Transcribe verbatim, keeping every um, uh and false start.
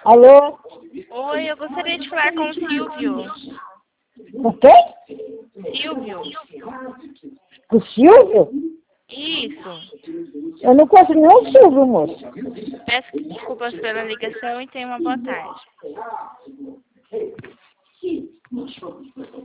Alô? Oi, eu gostaria de falar com o Silvio. Com quem? Silvio. Com o Silvio? Isso. Eu não conheço nenhum Silvio, moço. Peço desculpas pela ligação e tenha uma boa tarde.